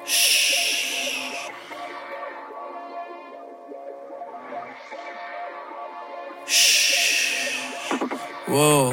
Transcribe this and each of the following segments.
واو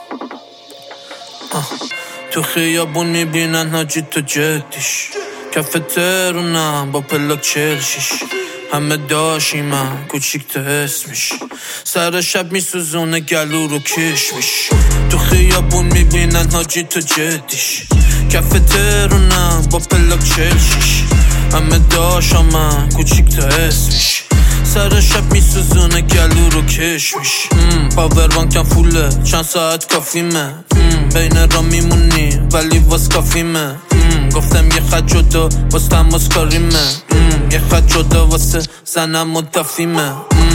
تو خیابون میبینن حاجی تو جدیش، کف ترونم با پلاک چلشیش، همه داشی من کوچیک تا اسمش، سر شب میسوزونه گلو رو کشمش. تو خیابون میبینن حاجی تو جدیش، کف ترونم با پلاک چلشیش، همه داشا من کوچیک تا اسمش، سر شب میسوزونه گلو رو کشمش. پاور بانکم فوله چند ساعت کافیمه، بین را میمونی ولی واس کافیمه. گفتم یه خط جدا واس تماس کاریمه، یه خط جدا واسه زنم مدفیمه.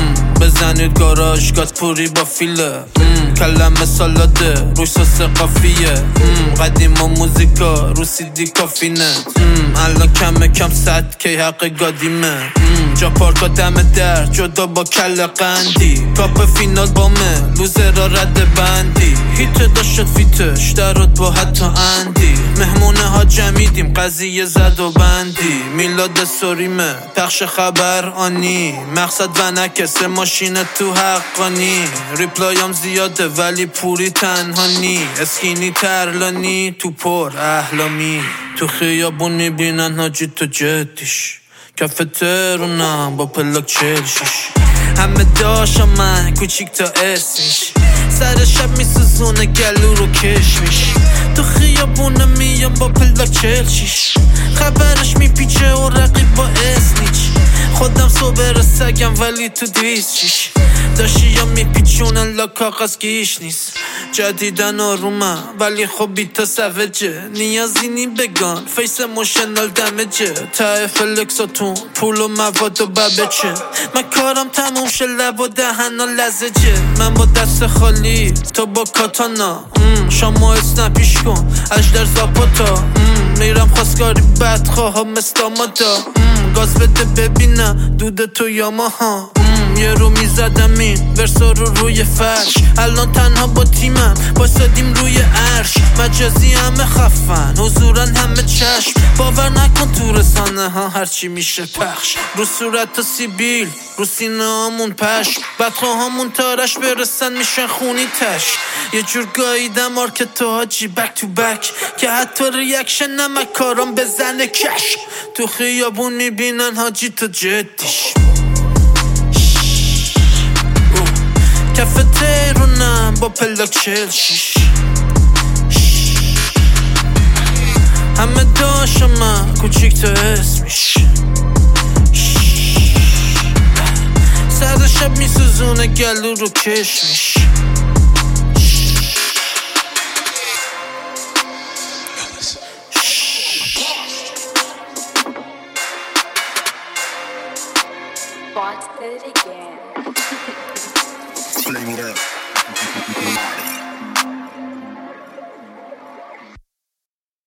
بزنید گاراژ گات پوری با فیله، کلمه سالاده روی ساس قافیه. قدیم و موزیکا رو سیدی کافینه، الان کم صد کی حق گادیمه. جا پارکا دم در جدا با کل قندی، کاپ فینال بامه لوزر را رد بندی. هیت داشت فیتش درات با حتی اندی، مهمونه ها جمیدیم قضیه زد و بندی. میلاد سوریمه پخش خبر آنی، مقصد و نکسه ماشین تو حقانی. ریپلایم زیاده ولی پوری تنها نی، اسکینی ترلانی تو پر احلامی. تو خیابون میبینن حاجی تو جدیش، کف ترونم با پلاک چلشیش، همه داشا من کوچیک تا اسمش، سر شب میسوزونه گلو رو کشمش. تو خیابونه میام با پلاک چلشیش، خبرش میپیچه و رقیب با اسنیچ. خودم صبر سگم ولی تو 206 داشتی یا میپیچونن لا کاغذ گیش نیست. جدیدن آرومم ولی خب بیتا سوجه، نیازی نی بگان فیس موشنال دمجه. ته فلکساتون پول و مواد و ببچه، من کارم تموم شه لب و دهن و لزجه. من با دست خالی تو با کاتانا، شما اسنپیش کن اجدر زاپاتا. میرم خواستگاری بدخواه ها مثل آمادا، گاز بده ببینم دود تو یاماها. یه رو میزدم این ورسا رو روی فرش، الان تنها با تیمم بایستادیم روی عرش. مجازی همه خفن حضورن همه چشم، باور نکن تو رسانه ها هرچی میشه پخش. رو صورت و سیبیل رو سینه هامون پشم، بدخواه هامون تارش برسن میشن خونی تش. یه جور گاییدم مارکت تو حاجی بک تو بک، که حتی ریاکشن نمک کارم بزنه کش. تو خیابون میبینن حاجی تو جدیش، کف ترونم با پلاک چلشیش، همه داشا من کوچیک تا اسمش، سر شب میسوزونه گلو رو کشمش. Box did it again. Flame it up.